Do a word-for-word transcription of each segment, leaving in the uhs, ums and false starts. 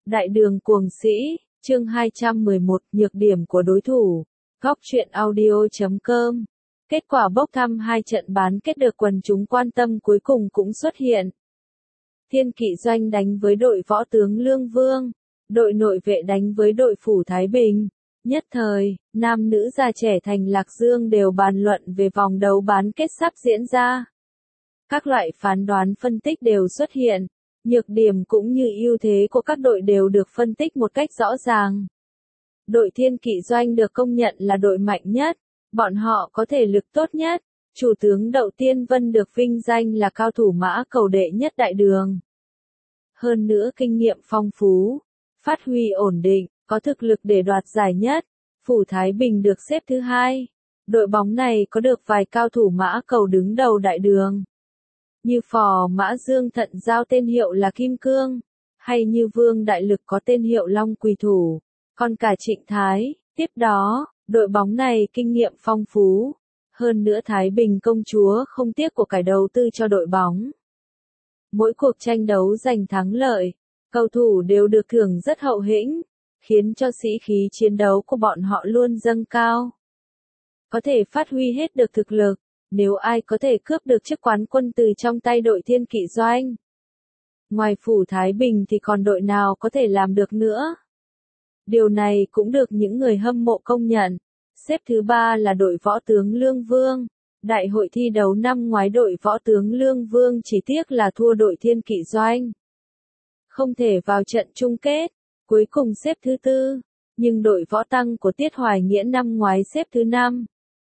Đại đường cuồng sĩ, chương hai trăm mười một, nhược điểm của đối thủ. Góc truyện audio chấm com. Kết quả bốc thăm hai trận bán kết được quần chúng quan tâm cuối cùng cũng xuất hiện. Thiên Kỵ Doanh đánh với đội võ tướng Lương Vương, đội nội vệ đánh với đội phủ Thái Bình. Nhất thời, nam nữ già trẻ thành Lạc Dương đều bàn luận về vòng đấu bán kết sắp diễn ra. Các loại phán đoán phân tích đều xuất hiện. Nhược điểm cũng như ưu thế của các đội đều được phân tích một cách rõ ràng. Đội Thiên Kỵ Doanh được công nhận là đội mạnh nhất, bọn họ có thể lực tốt nhất, chủ tướng Đậu Tiên Vân được vinh danh là cao thủ mã cầu đệ nhất đại đường. Hơn nữa kinh nghiệm phong phú, phát huy ổn định, có thực lực để đoạt giải nhất, phủ Thái Bình được xếp thứ hai. Đội bóng này có được vài cao thủ mã cầu đứng đầu đại đường. Như phò mã Dương Thận Giao tên hiệu là Kim Cương, hay như Vương Đại Lực có tên hiệu Long Quỳ Thủ, còn cả Trịnh Thái. Tiếp đó, đội bóng này kinh nghiệm phong phú, hơn nữa Thái Bình công chúa không tiếc của cải đầu tư cho đội bóng. Mỗi cuộc tranh đấu giành thắng lợi, cầu thủ đều được thưởng rất hậu hĩnh, khiến cho sĩ khí chiến đấu của bọn họ luôn dâng cao. Có thể phát huy hết được thực lực. Nếu ai có thể cướp được chức quán quân từ trong tay đội Thiên Kỵ Doanh. Ngoài phủ Thái Bình thì còn đội nào có thể làm được nữa. Điều này cũng được những người hâm mộ công nhận. Xếp thứ ba là đội võ tướng Lương Vương. Đại hội thi đấu năm ngoái đội võ tướng Lương Vương chỉ tiếc là thua đội Thiên Kỵ Doanh. Không thể vào trận chung kết, cuối cùng xếp thứ tư. Nhưng đội võ tăng của Tiết Hoài Nghĩa năm ngoái xếp thứ năm.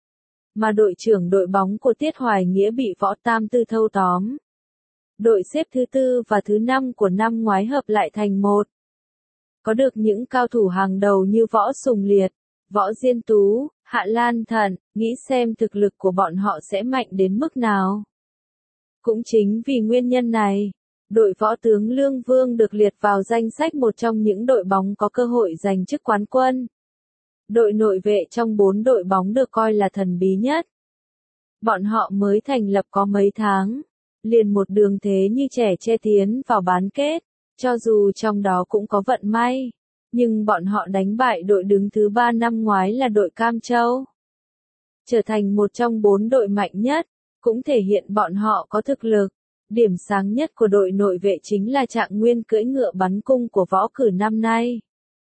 Mà đội trưởng đội bóng của Tiết Hoài Nghĩa bị Võ Tam Tư thâu tóm. Đội xếp thứ tư và thứ năm của năm ngoái hợp lại thành một. Có được những cao thủ hàng đầu như Võ Sùng Liệt, Võ Diên Tú, Hạ Lan Thần, nghĩ xem thực lực của bọn họ sẽ mạnh đến mức nào. Cũng chính vì nguyên nhân này, đội võ tướng Lương Vương được liệt vào danh sách một trong những đội bóng có cơ hội giành chức quán quân. Đội nội vệ trong bốn đội bóng được coi là thần bí nhất. Bọn họ mới thành lập có mấy tháng, liền một đường thế như trẻ tre tiến vào bán kết, cho dù trong đó cũng có vận may, nhưng bọn họ đánh bại đội đứng thứ ba năm ngoái là đội Cam Châu. Trở thành một trong bốn đội mạnh nhất, cũng thể hiện bọn họ có thực lực. Điểm sáng nhất của đội nội vệ chính là Trạng Nguyên cưỡi ngựa bắn cung của võ cử năm nay.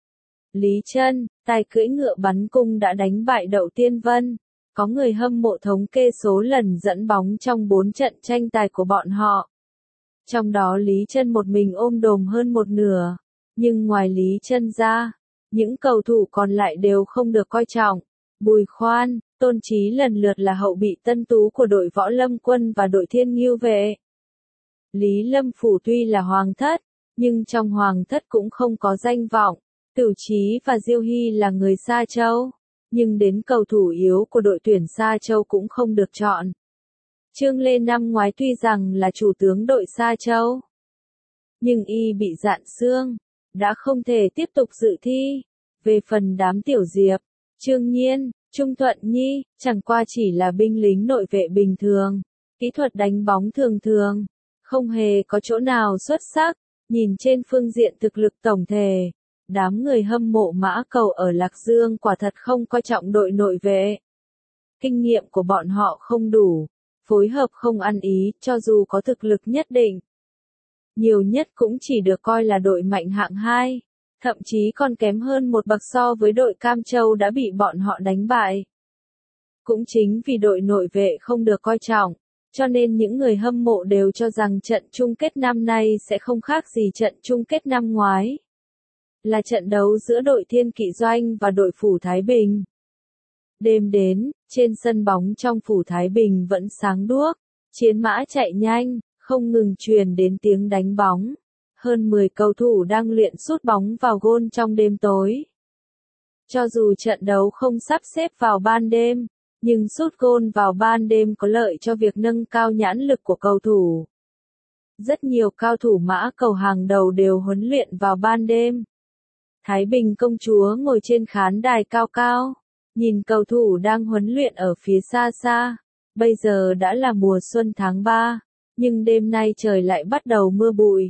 Lý Trân, tài cưỡi ngựa bắn cung đã đánh bại Đậu Tiên Vân. Có người hâm mộ thống kê số lần dẫn bóng trong bốn trận tranh tài của bọn họ. Trong đó Lý Trân một mình ôm đồm hơn một nửa. Nhưng ngoài Lý Trân ra, những cầu thủ còn lại đều không được coi trọng. Bùi Khoan, Tôn Chí lần lượt là hậu bị tân tú của đội Võ Lâm Quân và đội Thiên Ngưu Vệ. Lý Lâm Phủ tuy là hoàng thất, nhưng trong hoàng thất cũng không có danh vọng. Tửu Chí và Diêu Hy là người Sa Châu, nhưng đến cầu thủ yếu của đội tuyển Sa Châu cũng không được chọn. Trương Lê năm ngoái tuy rằng là chủ tướng đội Sa Châu, nhưng y bị dạn xương, đã không thể tiếp tục dự thi. Về phần đám tiểu diệp, Trương Nhiên, Trung Thuận Nhi, chẳng qua chỉ là binh lính nội vệ bình thường, kỹ thuật đánh bóng thường thường, không hề có chỗ nào xuất sắc. Nhìn trên phương diện thực lực tổng thể, đám người hâm mộ mã cầu ở Lạc Dương quả thật không coi trọng đội nội vệ. Kinh nghiệm của bọn họ không đủ, phối hợp không ăn ý, cho dù có thực lực nhất định. Nhiều nhất cũng chỉ được coi là đội mạnh hạng hai, thậm chí còn kém hơn một bậc so với đội Cam Châu đã bị bọn họ đánh bại. Cũng chính vì đội nội vệ không được coi trọng, cho nên những người hâm mộ đều cho rằng trận chung kết năm nay sẽ không khác gì trận chung kết năm ngoái. Là trận đấu giữa đội Thiên Kỵ Doanh và đội phủ Thái Bình. Đêm đến, trên sân bóng trong phủ Thái Bình vẫn sáng đuốc, chiến mã chạy nhanh, không ngừng truyền đến tiếng đánh bóng. Hơn mười cầu thủ đang luyện sút bóng vào gôn trong đêm tối. Cho dù trận đấu không sắp xếp vào ban đêm, nhưng sút gôn vào ban đêm có lợi cho việc nâng cao nhãn lực của cầu thủ. Rất nhiều cao thủ mã cầu hàng đầu đều huấn luyện vào ban đêm. Thái Bình công chúa ngồi trên khán đài cao cao, nhìn cầu thủ đang huấn luyện ở phía xa xa. Bây giờ đã là mùa xuân tháng ba, nhưng đêm nay trời lại bắt đầu mưa bụi,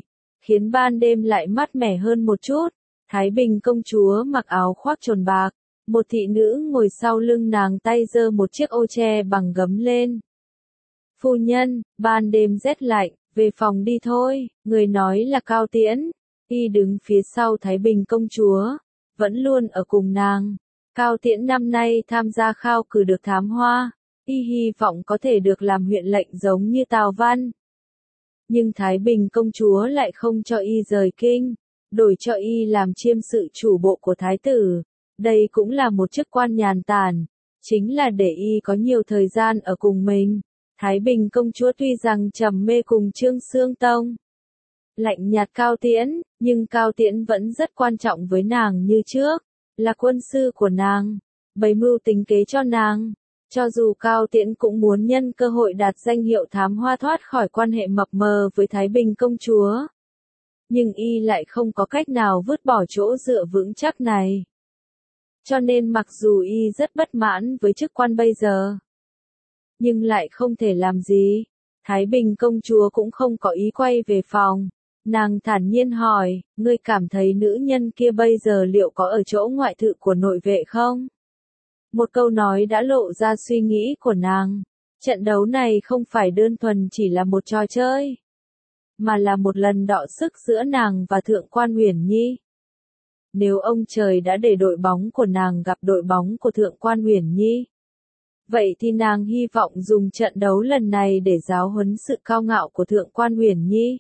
khiến ban đêm lại mát mẻ hơn một chút. Thái Bình công chúa mặc áo khoác tròn bạc, một thị nữ ngồi sau lưng nàng tay giơ một chiếc ô che bằng gấm lên. Phu nhân, ban đêm rét lạnh, về phòng đi thôi, người nói là Cao Tiễn. Y đứng phía sau Thái Bình công chúa, vẫn luôn ở cùng nàng. Cao Tiễn năm nay tham gia khao cử được thám hoa, y hy vọng có thể được làm huyện lệnh giống như Tào Văn. Nhưng Thái Bình công chúa lại không cho y rời kinh, đổi cho y làm chiêm sự chủ bộ của thái tử. Đây cũng là một chức quan nhàn tản, chính là để y có nhiều thời gian ở cùng mình. Thái Bình công chúa tuy rằng trầm mê cùng Trương Xương Tông, lạnh nhạt Cao Tiễn, nhưng Cao Tiễn vẫn rất quan trọng với nàng như trước, là quân sư của nàng, bày mưu tính kế cho nàng. Cho dù Cao Tiễn cũng muốn nhân cơ hội đạt danh hiệu thám hoa thoát khỏi quan hệ mập mờ với Thái Bình công chúa, nhưng y lại không có cách nào vứt bỏ chỗ dựa vững chắc này. Cho nên mặc dù y rất bất mãn với chức quan bây giờ, nhưng lại không thể làm gì. Thái Bình công chúa cũng không có ý quay về phòng. Nàng thản nhiên hỏi, ngươi cảm thấy nữ nhân kia bây giờ liệu có ở chỗ ngoại thự của nội vệ không? Một câu nói đã lộ ra suy nghĩ của nàng. Trận đấu này không phải đơn thuần chỉ là một trò chơi, mà là một lần đọ sức giữa nàng và Thượng quan Uyển Nhi. Nếu ông trời đã để đội bóng của nàng gặp đội bóng của Thượng quan Uyển Nhi, vậy thì nàng hy vọng dùng trận đấu lần này để giáo huấn sự cao ngạo của Thượng quan Uyển Nhi.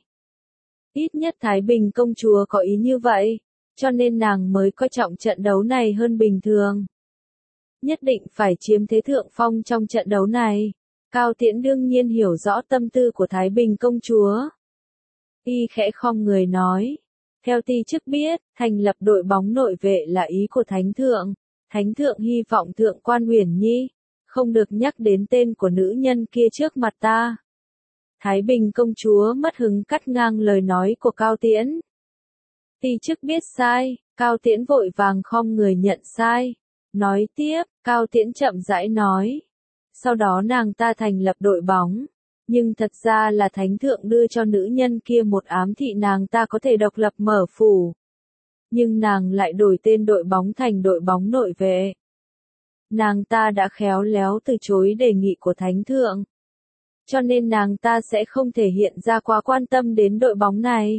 Ít nhất Thái Bình công chúa có ý như vậy, cho nên nàng mới coi trọng trận đấu này hơn bình thường. Nhất định phải chiếm thế thượng phong trong trận đấu này. Cao Tiễn đương nhiên hiểu rõ tâm tư của Thái Bình công chúa. Y khẽ khom người nói, theo ti chức biết, thành lập đội bóng nội vệ là ý của Thánh Thượng. Thánh Thượng hy vọng Thượng quan Uyển Nhi không được nhắc đến tên của nữ nhân kia trước mặt ta. Thái Bình công chúa mất hứng cắt ngang lời nói của Cao Tiễn. Ti chức biết sai. Cao Tiễn vội vàng khom người nhận sai. Nói tiếp, Cao Tiễn chậm rãi nói. Sau đó nàng ta thành lập đội bóng. Nhưng thật ra là Thánh Thượng đưa cho nữ nhân kia một ám thị nàng ta có thể độc lập mở phủ. Nhưng nàng lại đổi tên đội bóng thành đội bóng nội vệ. Nàng ta đã khéo léo từ chối đề nghị của Thánh Thượng. Cho nên nàng ta sẽ không thể hiện ra quá quan tâm đến đội bóng này.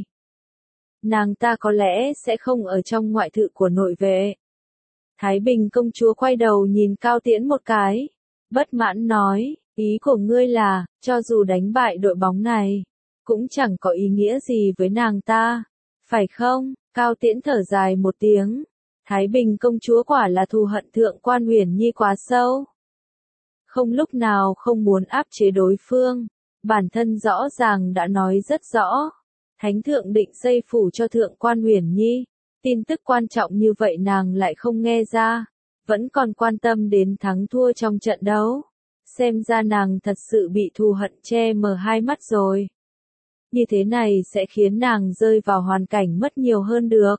Nàng ta có lẽ sẽ không ở trong ngoại thự của nội vệ. Thái Bình công chúa quay đầu nhìn Cao Tiễn một cái. Bất mãn nói, ý của ngươi là, cho dù đánh bại đội bóng này, cũng chẳng có ý nghĩa gì với nàng ta. Phải không? Cao Tiễn thở dài một tiếng. Thái Bình công chúa quả là thù hận Thượng quan Uyển Nhi quá sâu. Không lúc nào không muốn áp chế đối phương. Bản thân rõ ràng đã nói rất rõ. Thánh Thượng định xây phủ cho Thượng quan Uyển Nhi. Tin tức quan trọng như vậy nàng lại không nghe ra. Vẫn còn quan tâm đến thắng thua trong trận đấu. Xem ra nàng thật sự bị thù hận che mờ hai mắt rồi. Như thế này sẽ khiến nàng rơi vào hoàn cảnh mất nhiều hơn được.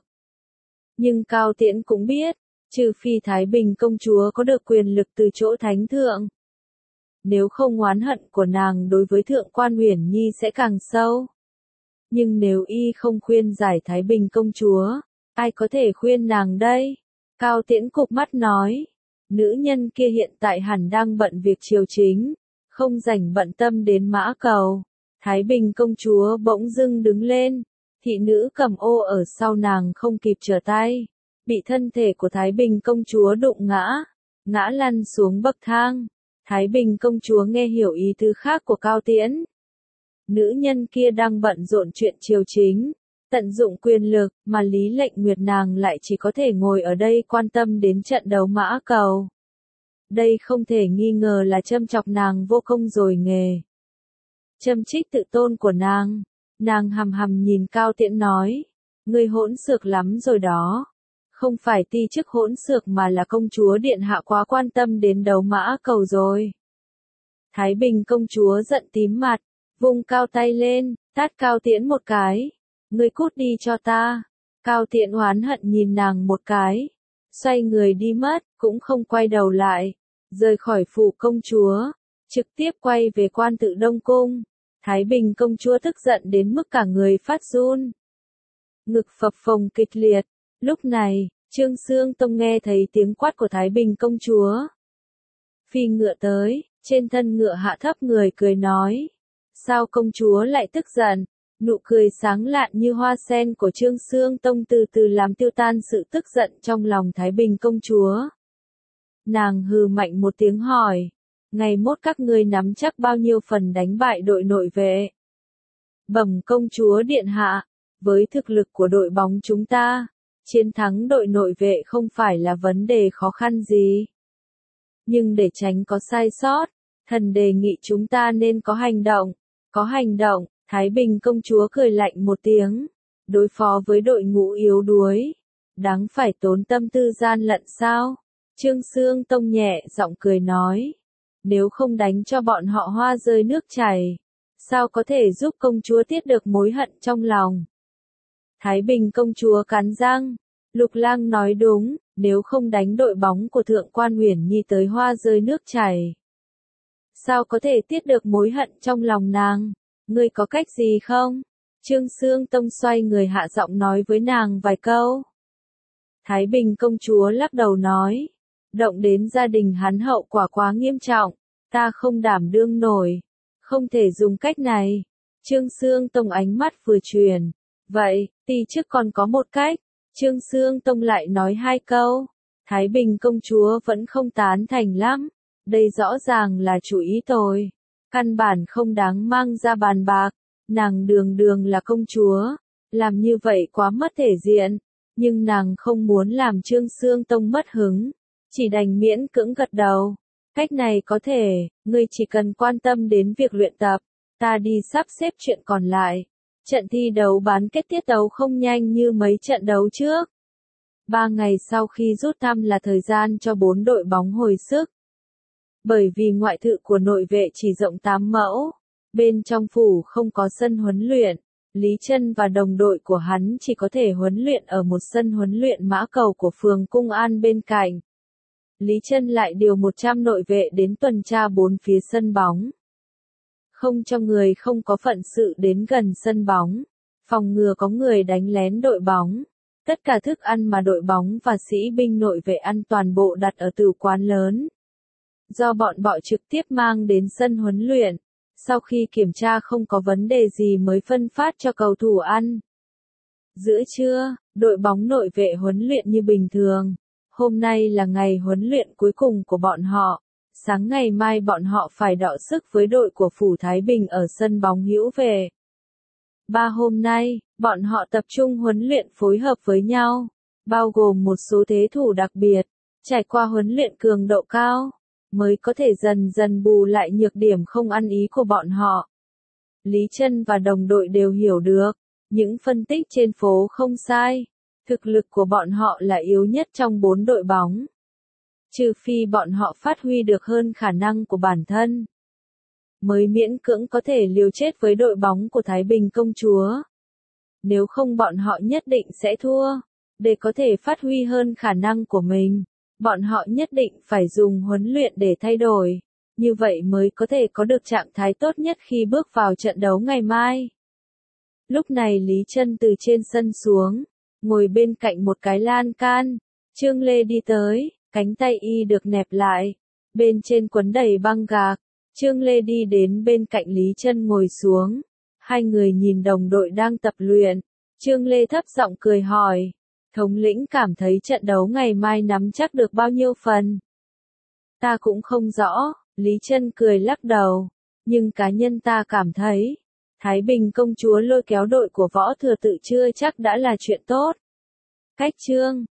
Nhưng Cao Tiễn cũng biết, trừ phi Thái Bình công chúa có được quyền lực từ chỗ Thánh Thượng. Nếu không oán hận của nàng đối với Thượng quan Uyển Nhi sẽ càng sâu. Nhưng nếu y không khuyên giải Thái Bình công chúa, ai có thể khuyên nàng đây? Cao Tiễn cụp mắt nói, nữ nhân kia hiện tại hẳn đang bận việc triều chính, không rảnh bận tâm đến mã cầu. Thái Bình công chúa bỗng dưng đứng lên, thị nữ cầm ô ở sau nàng không kịp trở tay, bị thân thể của Thái Bình công chúa đụng ngã, ngã lăn xuống bậc thang. Thái Bình công chúa nghe hiểu ý tứ khác của Cao Tiễn. Nữ nhân kia đang bận rộn chuyện triều chính, tận dụng quyền lực, mà Lý Lệnh Nguyệt nàng lại chỉ có thể ngồi ở đây quan tâm đến trận đấu mã cầu. Đây không thể nghi ngờ là châm chọc nàng vô công rồi nghề. Châm trích tự tôn của nàng, nàng hằm hằm nhìn Cao Tiễn nói, ngươi hỗn xược lắm rồi đó. Không phải ti chức hỗn xược mà là công chúa điện hạ quá quan tâm đến đấu mã cầu rồi. Thái Bình công chúa giận tím mặt, vung cao tay lên, tát Cao Tiễn một cái. Ngươi cút đi cho ta. Cao Tiễn oán hận nhìn nàng một cái. Xoay người đi mất, cũng không quay đầu lại. Rời khỏi phủ công chúa. Trực tiếp quay về quan tự Đông Cung. Thái Bình công chúa tức giận đến mức cả người phát run. ngực phập phồng kịch liệt. Lúc này, Trương Xương Tông nghe thấy tiếng quát của Thái Bình công chúa. Phi ngựa tới, trên thân ngựa hạ thấp người cười nói. Sao công chúa lại tức giận? Nụ cười sáng lạn như hoa sen của Trương Xương Tông từ từ làm tiêu tan sự tức giận trong lòng Thái Bình công chúa. Nàng hừ mạnh một tiếng hỏi. Ngày mốt các ngươi nắm chắc bao nhiêu phần đánh bại đội nội vệ? Bẩm công chúa điện hạ, với thực lực của đội bóng chúng ta, chiến thắng đội nội vệ không phải là vấn đề khó khăn gì. Nhưng để tránh có sai sót, thần đề nghị chúng ta nên có hành động. Có hành động, Thái Bình công chúa cười lạnh một tiếng. Đối phó với đội ngũ yếu đuối, đáng phải tốn tâm tư gian lận sao? Trương Xương Tông nhẹ giọng cười nói. Nếu không đánh cho bọn họ hoa rơi nước chảy, sao có thể giúp công chúa tiết được mối hận trong lòng? Thái Bình công chúa cắn răng. Lục Lang nói đúng, nếu không đánh đội bóng của Thượng quan Uyển Nhi tới hoa rơi nước chảy, sao có thể tiết được mối hận trong lòng nàng? Ngươi có cách gì không? Trương Xương Tông xoay người hạ giọng nói với nàng vài câu. Thái Bình công chúa lắc đầu nói. Động đến gia đình hắn hậu quả quá nghiêm trọng, ta không đảm đương nổi, không thể dùng cách này. Trương Xương Tông ánh mắt vừa chuyển. Vậy, ti trước còn có một cách. Trương Xương Tông lại nói hai câu. Thái Bình công chúa vẫn không tán thành lắm. Đây rõ ràng là chủ ý tồi. Căn bản không đáng mang ra bàn bạc. Nàng đường đường là công chúa. Làm như vậy quá mất thể diện. Nhưng nàng không muốn làm Trương Xương Tông mất hứng. Chỉ đành miễn cưỡng gật đầu. Cách này có thể, ngươi chỉ cần quan tâm đến việc luyện tập. Ta đi sắp xếp chuyện còn lại. Trận thi đấu bán kết tiết tấu không nhanh như mấy trận đấu trước. Ba ngày sau khi rút thăm là thời gian cho bốn đội bóng hồi sức. Bởi vì ngoại thự của nội vệ chỉ rộng tám mẫu, bên trong phủ không có sân huấn luyện, Lý Trân và đồng đội của hắn chỉ có thể huấn luyện ở một sân huấn luyện mã cầu của phường Cung An bên cạnh. Lý Trân lại điều một trăm nội vệ đến tuần tra bốn phía sân bóng. Không cho người không có phận sự đến gần sân bóng, phòng ngừa có người đánh lén đội bóng. Tất cả thức ăn mà đội bóng và sĩ binh nội vệ ăn toàn bộ đặt ở tử quán lớn. Do bọn bọ trực tiếp mang đến sân huấn luyện, sau khi kiểm tra không có vấn đề gì mới phân phát cho cầu thủ ăn. Giữa trưa, đội bóng nội vệ huấn luyện như bình thường. Hôm nay là ngày huấn luyện cuối cùng của bọn họ. Sáng ngày mai bọn họ phải đọ sức với đội của Phủ Thái Bình ở sân bóng Hữu Về. Ba hôm nay, bọn họ tập trung huấn luyện phối hợp với nhau, bao gồm một số thế thủ đặc biệt, trải qua huấn luyện cường độ cao, mới có thể dần dần bù lại nhược điểm không ăn ý của bọn họ. Lý Trân và đồng đội đều hiểu được, những phân tích trên phố không sai, thực lực của bọn họ là yếu nhất trong bốn đội bóng. Trừ phi bọn họ phát huy được hơn khả năng của bản thân, mới miễn cưỡng có thể liều chết với đội bóng của Thái Bình công chúa. Nếu không bọn họ nhất định sẽ thua. Để có thể phát huy hơn khả năng của mình, bọn họ nhất định phải dùng huấn luyện để thay đổi. Như vậy mới có thể có được trạng thái tốt nhất khi bước vào trận đấu ngày mai. Lúc này Lý Trân từ trên sân xuống, ngồi bên cạnh một cái lan can. Trương Lê đi tới, cánh tay y được nẹp lại, bên trên quấn đầy băng gạc. Trương Lê đi đến bên cạnh Lý Trân ngồi xuống. Hai người nhìn đồng đội đang tập luyện. Trương Lê thấp giọng cười hỏi. Thống lĩnh cảm thấy trận đấu ngày mai nắm chắc được bao nhiêu phần? Ta cũng không rõ, Lý Trân cười lắc đầu. Nhưng cá nhân ta cảm thấy, Thái Bình công chúa lôi kéo đội của Võ Thừa Tự chưa chắc đã là chuyện tốt. Cách chương